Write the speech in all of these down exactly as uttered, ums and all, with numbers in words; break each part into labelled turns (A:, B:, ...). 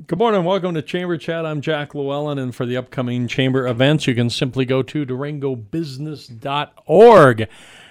A: Good morning. Welcome to Chamber Chat. I'm Jack Llewellyn, and for the upcoming Chamber events, you can simply go to Durango Business dot org.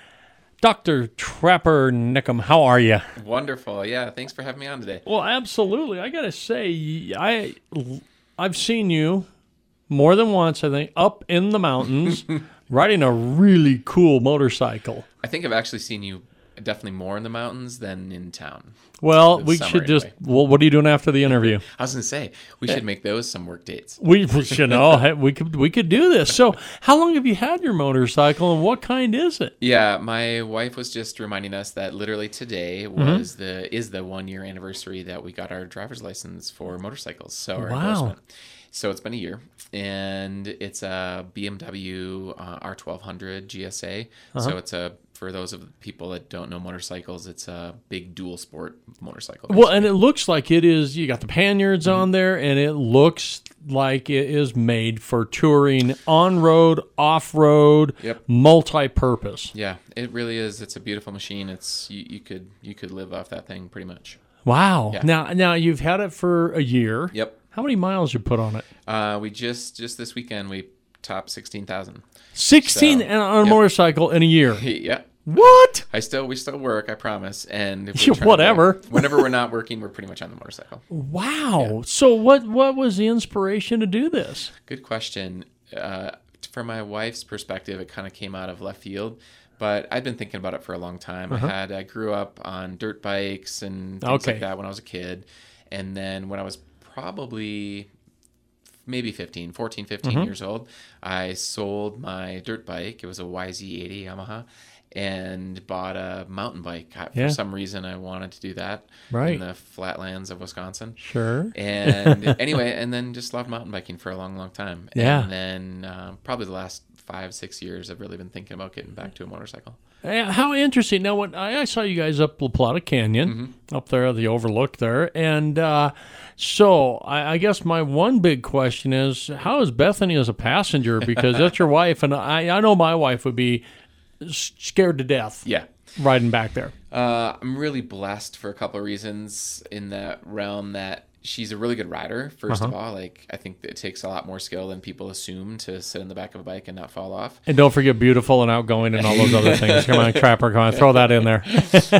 A: Doctor Trapper Nickum, how are you?
B: Wonderful. Yeah, thanks for having me on today.
A: Well, absolutely. I got to say, I, I've seen you more than once, I think, up in the mountains riding a really cool motorcycle.
B: I think I've actually seen you definitely more in the mountains than in town.
A: Well, we should just, anyway. well, what are you doing after the interview?
B: I was going to say, we should make those some work dates.
A: We, you know, we could we could do this. So how long have you had your motorcycle, and what kind is it?
B: Yeah, my wife was just reminding us that literally today was mm-hmm. the is the one year anniversary that we got our driver's license for motorcycles. So our
A: wow.
B: endorsement. So it's been a year, and it's a B M W uh, R twelve hundred G S A. Uh-huh. So it's a, for those of the people that don't know motorcycles, it's a big dual sport motorcycle.
A: Basically. Well, and it looks like it is, you got the panniers mm-hmm. on there, and it looks like it is made for touring on-road, off-road,
B: yep.
A: multi-purpose.
B: Yeah, it really is. It's a beautiful machine. It's you, you could you could live off that thing pretty much.
A: Wow.
B: Yeah.
A: Now, now you've had it for a year.
B: Yep.
A: How many miles you put on it?
B: Uh, we just just this weekend we topped sixteen thousand.
A: Sixteen so, on a yep. motorcycle in a year.
B: Yeah.
A: What?
B: I still we still work, I promise. And
A: if we're whatever.
B: To, whenever we're not working, we're pretty much on the motorcycle.
A: Wow.
B: Yeah.
A: So what what was the inspiration to do this?
B: Good question. Uh, from my wife's perspective, it kind of came out of left field. But I'd been thinking about it for a long time. Uh-huh. I had I grew up on dirt bikes and things
A: okay.
B: like that when I was a kid. And then when I was probably maybe fifteen, fourteen, fifteen mm-hmm. years old, I sold my dirt bike. It was a Y Z eighty Yamaha, and bought a mountain bike. For yeah. some reason, I wanted to do that
A: right.
B: in the flatlands of Wisconsin.
A: Sure.
B: And anyway, and then just loved mountain biking for a long, long time.
A: Yeah.
B: And then uh, probably the last five, six years, I've really been thinking about getting back to a motorcycle.
A: How interesting. Now, when I, I saw you guys up La Plata Canyon, mm-hmm. up there, the overlook there. And uh, so I, I guess my one big question is, how is Bethany as a passenger? Because that's your wife, and I, I know my wife would be scared to death
B: yeah.
A: riding back there.
B: Uh, I'm really blessed for a couple of reasons in that realm that she's a really good rider, first uh-huh. of all. Like, I think it takes a lot more skill than people assume to sit in the back of a bike and not fall off.
A: And don't forget beautiful and outgoing and all those other things. Come on, Trapper, come on, throw that in there.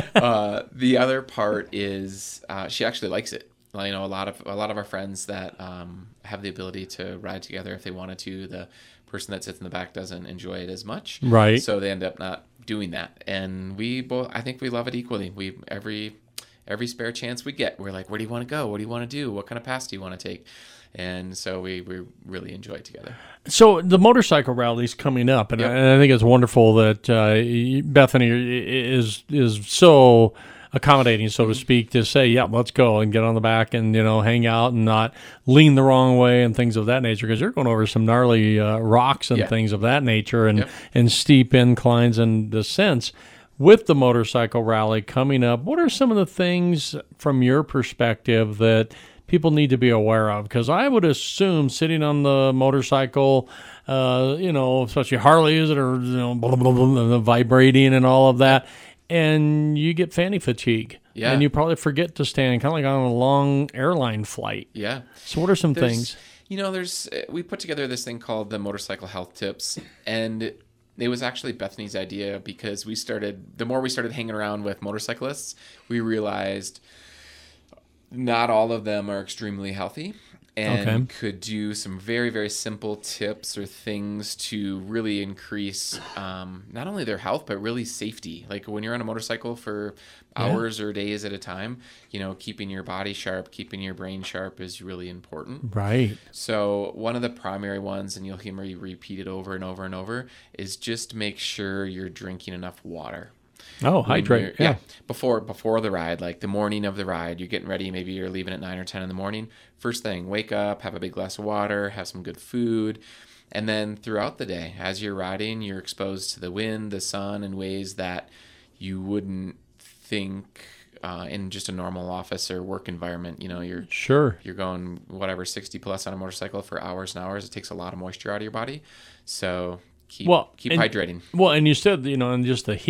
B: uh, the other part is uh, she actually likes it. Well, you know, a lot of a lot of our friends that um, have the ability to ride together if they wanted to, the person that sits in the back doesn't enjoy it as much.
A: Right.
B: So they end up not doing that. And we both, I think we love it equally. We every... Every spare chance we get, we're like, where do you want to go? What do you want to do? What kind of pass do you want to take? And so we, we really enjoy it together.
A: So the motorcycle rally's coming up, and, yep. I, and I think it's wonderful that uh, Bethany is is so accommodating, so to speak, to say, yeah, let's go and get on the back and, you know, hang out and not lean the wrong way and things of that nature, because you're going over some gnarly uh, rocks and yeah. things of that nature and, yep. and steep inclines and descents. With the motorcycle rally coming up, what are some of the things from your perspective that people need to be aware of? Because I would assume sitting on the motorcycle, uh, you know, especially Harleys that are, you know, blah, blah, blah, blah, vibrating and all of that, and you get fanny fatigue.
B: Yeah.
A: And you probably forget to stand, kind of like on a long airline flight.
B: Yeah.
A: So what are some
B: there's,
A: things?
B: You know, there's we put together this thing called the Motorcycle Health Tips, and it was actually Bethany's idea because we started, the more we started hanging around with motorcyclists, we realized not all of them are extremely healthy and okay. could do some very, very simple tips or things to really increase um, not only their health, but really safety. Like when you're on a motorcycle for hours yeah. or days at a time, you know, keeping your body sharp, keeping your brain sharp is really important.
A: Right.
B: So one of the primary ones, and you'll hear me repeat it over and over and over, is just make sure you're drinking enough water.
A: Oh, hydrate. Yeah.
B: yeah. Before before the ride, like the morning of the ride, you're getting ready. Maybe you're leaving at nine or ten in the morning. First thing, wake up, have a big glass of water, have some good food. And then throughout the day, as you're riding, you're exposed to the wind, the sun in ways that you wouldn't think uh, in just a normal office or work environment. You know, you're
A: sure
B: you're going whatever sixty plus on a motorcycle for hours and hours. It takes a lot of moisture out of your body. So keep
A: well,
B: keep
A: and,
B: hydrating.
A: Well, and you said, you know, and just the heat.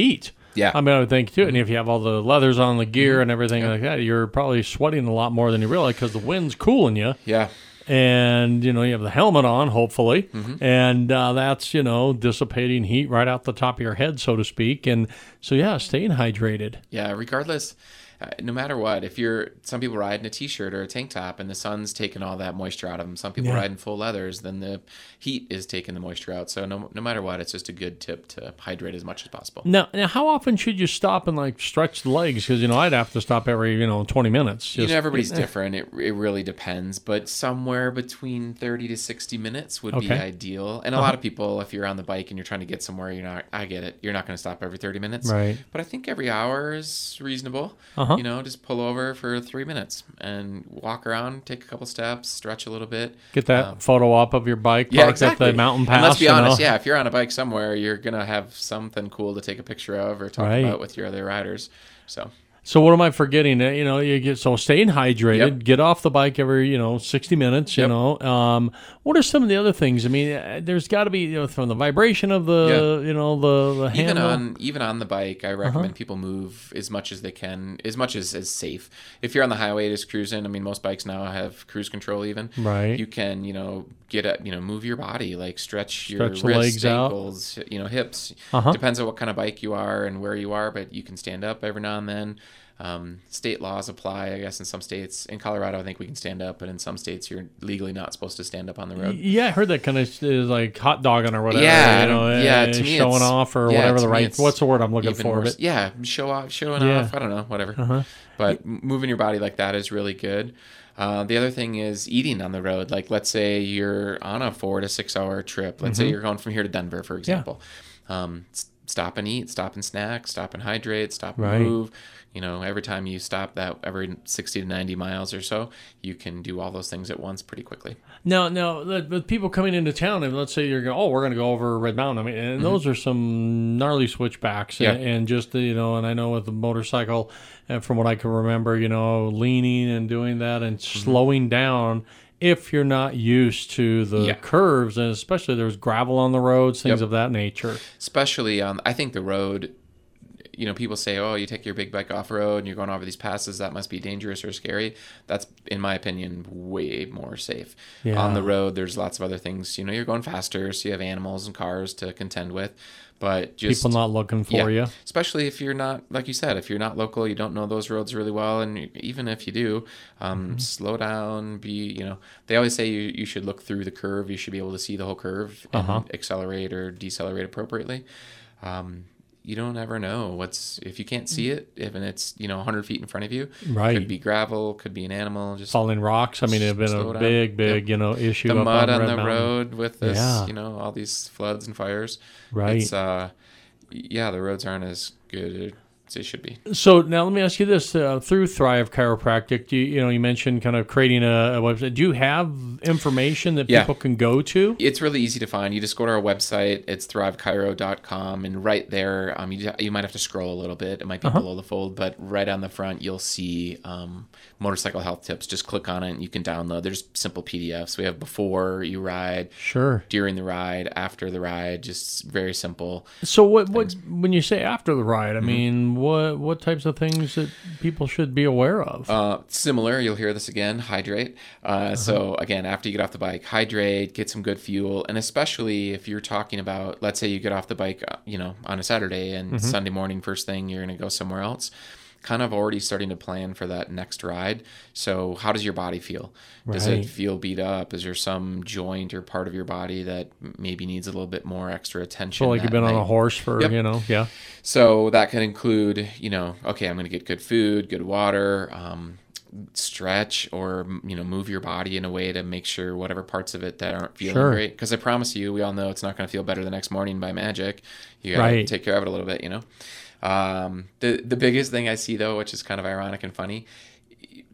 B: Yeah.
A: I mean, I would think too. And if you have all the leathers on the gear
B: Mm-hmm.
A: and everything
B: Yeah.
A: like that, you're probably sweating a lot more than you realize because the wind's cooling you.
B: Yeah.
A: And, you know, you have the helmet on, hopefully.
B: Mm-hmm.
A: And uh, that's, you know, dissipating heat right out the top of your head, so to speak. And so, yeah, staying hydrated.
B: Yeah, regardless, uh, no matter what, if you're, some people ride in a t-shirt or a tank top and the sun's taking all that moisture out of them. Some people
A: Yeah.
B: ride in full leathers, then the heat is taking the moisture out. So no, no matter what, it's just a good tip to hydrate as much as possible.
A: Now, now, how often should you stop and, like, stretch the legs? Because, you know, I'd have to stop every, you know, twenty minutes.
B: You
A: Just,
B: know, everybody's different. It, it really depends, but somewhere between thirty to sixty minutes would be
A: Okay.
B: ideal. And a lot of people, if you're on the bike and you're trying to get somewhere, you're not, I get it. You're not going to stop every thirty minutes.
A: Right.
B: But I think every hour is reasonable.
A: Uh-huh.
B: You know, just pull over for three minutes and walk around, take a couple steps, stretch a little bit.
A: Get that
B: Um,
A: photo up of your bike
B: Yeah,
A: parked
B: exactly.
A: at the mountain pass.
B: And let's be
A: you know?
B: honest, yeah, if you're on a bike somewhere, you're going to have something cool to take a picture of or talk
A: Right.
B: about with your other riders. So...
A: So what am I forgetting? Uh, You know, you get so staying hydrated,
B: Yep.
A: get off the bike every, you know, sixty minutes, you
B: Yep.
A: know. Um, what are some of the other things? I mean, uh, there's got to be, you know, from the vibration of the, you know, the, the
B: even
A: handle.
B: on even on the bike, I recommend
A: Uh-huh.
B: people move as much as they can, as much as is safe. If you're on the highway just cruising, I mean, most bikes now have cruise control. Even
A: Right.
B: you can, you know, get a, you know, move your body, like stretch,
A: Stretch
B: your
A: the
B: wrists,
A: legs out.
B: ankles, you know, hips.
A: Uh-huh.
B: Depends on what kind of bike you are and where you are, but you can stand up every now and then. Um, state laws apply, I guess, in some states. In Colorado, I think we can stand up, but in some states, you're legally not supposed to stand up on the road.
A: Yeah, I heard that kind of is like hot dogging or whatever.
B: Yeah,
A: you know,
B: yeah,
A: uh,
B: to me
A: showing
B: it's-
A: off or
B: yeah,
A: whatever
B: to
A: the
B: me
A: right.
B: it's
A: What's the word I'm looking
B: Even
A: for?
B: worse.
A: But
B: Yeah, show off, showing
A: Yeah.
B: off. I don't know, whatever.
A: Uh-huh.
B: But m- moving your body like that is really good. Uh, the other thing is eating on the road. Like, let's say you're on a four to six hour trip. Let's
A: Mm-hmm.
B: say you're going from here to Denver, for example. Um, s- stop and eat, stop and snack, stop and hydrate, stop and
A: Right.
B: move. You know, every time you stop that, every sixty to ninety miles or so, you can do all those things at once pretty quickly.
A: Now, now, the- with people coming into town, and let's say you're going, oh, we're going to go over Red Mountain. I mean, and those are some gnarly switchbacks,
B: Mm-hmm. Yeah.
A: and, and just the, you know, and I know with the motorcycle, and from what I can remember, you know, leaning and doing that and
B: Mm-hmm.
A: slowing down. If you're not used to the
B: Yeah.
A: curves, and especially there's gravel on the roads, things
B: Yep.
A: of that nature.
B: Especially on, I think the road, you know, people say, oh, you take your big bike off road and you're going over these passes, that must be dangerous or scary. That's, in my opinion, way more safe.
A: Yeah.
B: On the road, there's lots of other things. You know, you're going faster, so you have animals and cars to contend with. But just
A: People not looking for
B: yeah,
A: you.
B: especially if you're not, like you said, if you're not local, you don't know those roads really well, and even if you do, um,
A: Mm-hmm.
B: slow down. Be, you know, they always say you, you should look through the curve. You should be able to see the whole curve and
A: Uh-huh.
B: accelerate or decelerate appropriately. Um, you don't ever know what's, if you can't see it, if and it's, you know, one hundred feet in front of you.
A: Right.
B: Could be gravel, could be an animal. Just
A: Falling rocks. I mean, it's been
B: Slow
A: a
B: down.
A: big, big,
B: Yep.
A: you know, issue.
B: the
A: up
B: mud on
A: Red
B: the
A: Mountain.
B: road with this,
A: Yeah.
B: you know, all these floods and fires.
A: Right.
B: It's, uh, yeah, the roads aren't as good as they should be.
A: So now let me ask you this: uh, through Thrive Chiropractic, do you, you know, you mentioned kind of creating a, a website. Do you have information that
B: Yeah.
A: people can go to?
B: It's really easy to find. You just go to our website. It's thrive chiro dot com, and right there, um, you, you might have to scroll a little bit. It might be
A: Uh-huh.
B: below the fold, but right on the front, you'll see um, motorcycle health tips. Just click on it, and you can download. There's simple P D Fs. We have before you ride,
A: Sure.
B: during the ride, after the ride. Just very simple.
A: So what? What when you say after the ride?
B: Mm-hmm.
A: I mean, what what types of things that people should be aware of?
B: Uh, similar, you'll hear this again, hydrate. Uh, So again, after you get off the bike, hydrate, get some good fuel. And especially if you're talking about, let's say you get off the bike, uh, you know, on a Saturday and Sunday morning, first thing, you're going to go somewhere else, kind of already starting to plan for that next ride. So how does your body feel? Does
A: Right.
B: it feel beat up? Is there some joint or part of your body that maybe needs a little bit more extra attention?
A: So like you've
B: that
A: been on
B: night?
A: a horse for,
B: Yep.
A: you know, yeah.
B: So that can include, you know, okay, I'm going to get good food, good water, um, stretch, or, you know, move your body in a way to make sure whatever parts of it that aren't feeling
A: Sure.
B: great. Because I promise you, we all know it's not going to feel better the next morning by magic. You got to
A: Right.
B: take care of it a little bit, you know. Um, the the biggest thing I see though, which is kind of ironic and funny,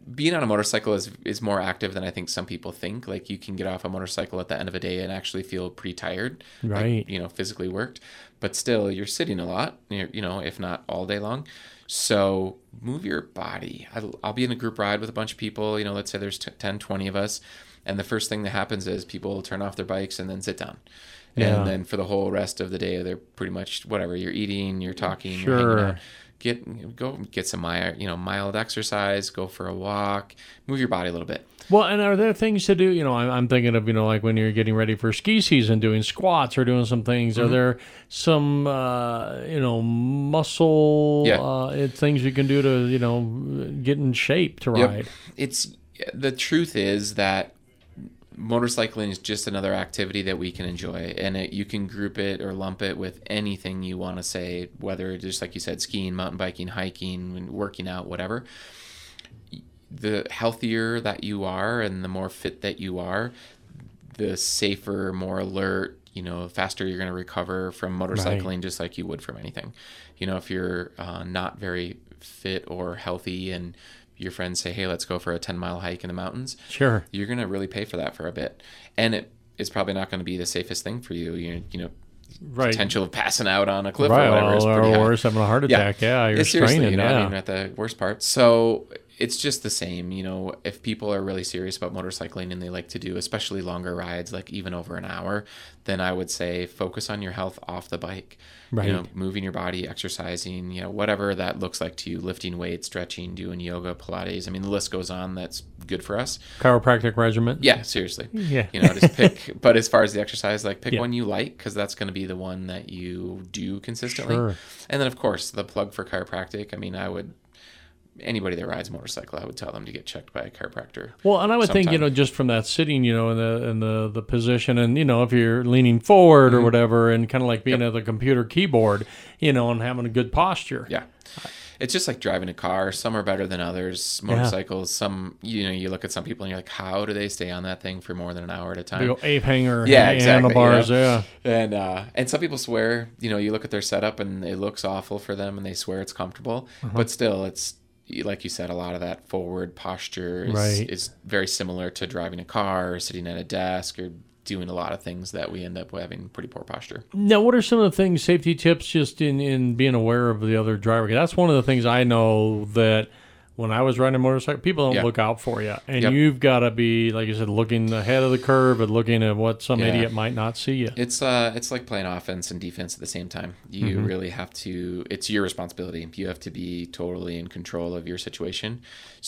B: being on a motorcycle is is more active than I think some people think. Like you can get off a motorcycle at the end of a day and actually feel pretty tired,
A: right?
B: Like, you know, physically worked, but still you're sitting a lot, you're, you know, if not all day long. So move your body. I'll, I'll be in a group ride with a bunch of people, you know, let's say there's ten, twenty of us. And the first thing that happens is people turn off their bikes and then sit down. Yeah. And then for the whole rest of the day, they're pretty much whatever you're eating, you're talking,
A: sure.
B: you're hanging out. Get go get some mild, you know, mild exercise. Go for a walk. Move your body a little bit.
A: Well, and are there things to do? You know, I'm, I'm thinking of, you know, like when you're getting ready for ski season, doing squats or doing some things. Mm-hmm. Are there some, uh, you know, muscle
B: yeah.
A: uh, things you can do to, you know, get in shape to ride?
B: Yep. It's the truth is that motorcycling is just another activity that we can enjoy, and it, you can group it or lump it with anything you want to say, whether just like you said, skiing, mountain biking, hiking, working out, whatever. The healthier that you are and the more fit that you are, the safer, more alert, you know, faster you're going to recover from motorcycling, right. Just like you would from anything. You know, if you're uh, not very fit or healthy and your friends say, hey, let's go for a ten mile hike in the mountains.
A: Sure.
B: You're going to really pay for that for a bit. And it is probably not going to be the safest thing for you. You, you know, right. Potential of passing out on a cliff
A: right.
B: or whatever
A: well,
B: is pretty
A: or
B: high.
A: worse, having a heart attack. Yeah, yeah you're
B: it's seriously,
A: straining.
B: You know,
A: yeah.
B: I mean, at the worst part. So it's just the same. You know, if people are really serious about motorcycling and they like to do especially longer rides, like even over an hour, then I would say focus on your health off the bike.
A: Right.
B: You know, moving your body, exercising, you know, whatever that looks like to you, lifting weights, stretching, doing yoga, Pilates. I mean, the list goes on. That's good for us.
A: Chiropractic regimen.
B: Yeah, seriously.
A: Yeah.
B: You know, just pick, but as far as the exercise, like pick
A: yeah.
B: one you like, because that's going to be the one that you do consistently.
A: Sure.
B: And then, of course, the plug for chiropractic. I mean, I would, anybody that rides a motorcycle, I would tell them to get checked by a chiropractor.
A: Well, and I would
B: sometime.
A: think, you know, just from that sitting, you know, in the in the, the position, and, you know, if you're leaning forward mm-hmm. or whatever, and kind of like being yep. at the computer keyboard, you know, and having a good posture.
B: Yeah. It's just like driving a car. Some are better than others. Motorcycles, yeah. some, you know, you look at some people and you're like, how do they stay on that thing for more than an hour at a time?
A: Big ape hanger,
B: yeah, exactly,
A: handlebars,
B: you know?
A: yeah.
B: And, uh, and some people swear, you know, you look at their setup and it looks awful for them and they swear it's comfortable. Uh-huh. But still, it's, like you said, a lot of that forward posture is,
A: right.
B: is very similar to driving a car or sitting at a desk or doing a lot of things that we end up having pretty poor posture.
A: Now, what are some of the things, safety tips, just in, in being aware of the other driver? That's one of the things I know that when I was riding a motorcycle, people don't
B: yeah.
A: look out for you. And
B: yep.
A: you've got to be, like you said, looking ahead of the curve and looking at what some
B: yeah.
A: idiot might not see you.
B: It's uh, it's like playing offense and defense at the same time. You mm-hmm. really have to, it's your responsibility. You have to be totally in control of your situation.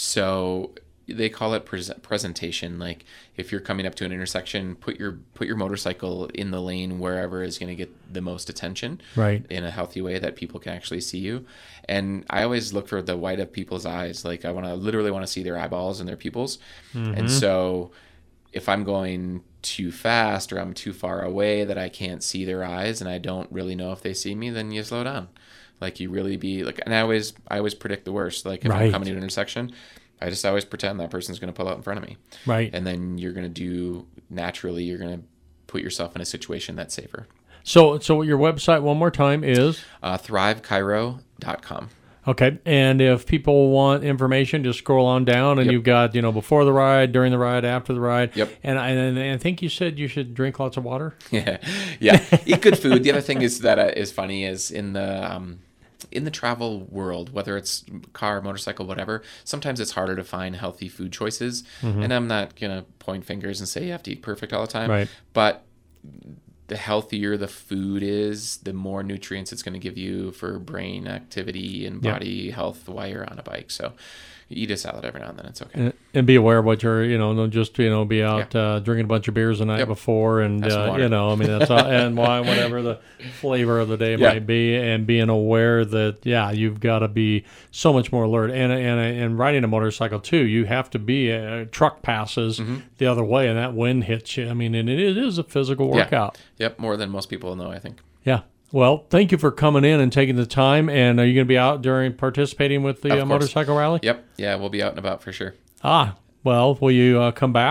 B: So they call it pres- presentation. Like if you're coming up to an intersection, put your put your motorcycle in the lane wherever is going to get the most attention,
A: right?
B: In a healthy way that people can actually see you. And I always look for the white of people's eyes. Like I want to literally want to see their eyeballs and their pupils. Mm-hmm. And so if I'm going too fast or I'm too far away that I can't see their eyes and I don't really know if they see me, then you slow down. Like you really be like, and I always I always predict the worst. Like if
A: right.
B: I'm coming to an intersection, I just always pretend that person's going to pull out in front of me.
A: Right.
B: And then you're going to do, naturally, you're going to put yourself in a situation that's safer.
A: So so your website, one more time, is?
B: Uh, thrive chiro dot com.
A: Okay. And if people want information, just scroll on down, and
B: yep.
A: you've got, you know, before the ride, during the ride, after the ride.
B: Yep.
A: And I, and I think you said you should drink lots of water?
B: Yeah. Yeah. Eat good food. The other thing is that uh, is funny is in the... Um, in the travel world, whether it's car, motorcycle, whatever, sometimes it's harder to find healthy food choices. Mm-hmm. And I'm not going to point fingers and say you have to eat perfect all the time.
A: Right.
B: But the healthier the food is, the more nutrients it's going to give you for brain activity and body yep. health while you're on a bike. So eat a salad every now and then. It's okay.
A: And, and be aware of what you're, you know, don't just, you know, be out
B: yeah.
A: uh, drinking a bunch of beers the night
B: yep.
A: before and, uh, you know, I mean, that's all, and wine, whatever the flavor of the day
B: yeah.
A: might be, and being aware that, yeah, you've got to be so much more alert. And, and, and riding a motorcycle, too, you have to be, uh, truck passes mm-hmm. the other way, and that wind hits you. I mean, and it is a physical workout.
B: Yeah. Yep, more than most people know, I think.
A: Yeah. Well, thank you for coming in and taking the time. And are you going to be out during participating with the uh, motorcycle rally?
B: Yep. Yeah, we'll be out and about for sure.
A: Ah, well, will you uh, come back?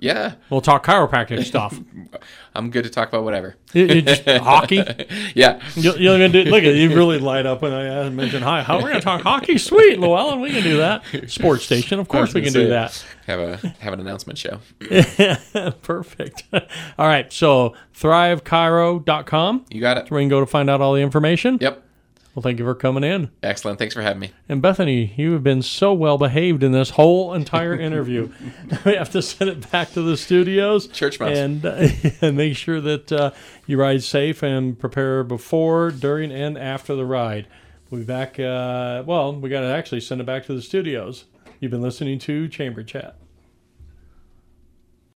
B: Yeah.
A: We'll talk chiropractic stuff.
B: I'm good to talk about whatever.
A: You, you just hockey.
B: Yeah.
A: You, you're gonna do, look at you really light up when I uh, mentioned hi. How we're gonna talk hockey? Sweet, Llewellyn. We can do that. Sports station, of course we can do that.
B: Have a have an announcement show.
A: Perfect. All right. So thrive chiro dot com.
B: You got it.
A: We can go to find out all the information.
B: Yep.
A: Well, thank you for coming in.
B: Excellent. Thanks for having me.
A: And Bethany, you have been so well behaved in this whole entire interview. We have to send it back to the studios.
B: Church mouse.
A: And, uh, and make sure that uh, you ride safe and prepare before, during, and after the ride. We'll be back. Uh, well, we got to actually send it back to the studios. You've been listening to Chamber Chat.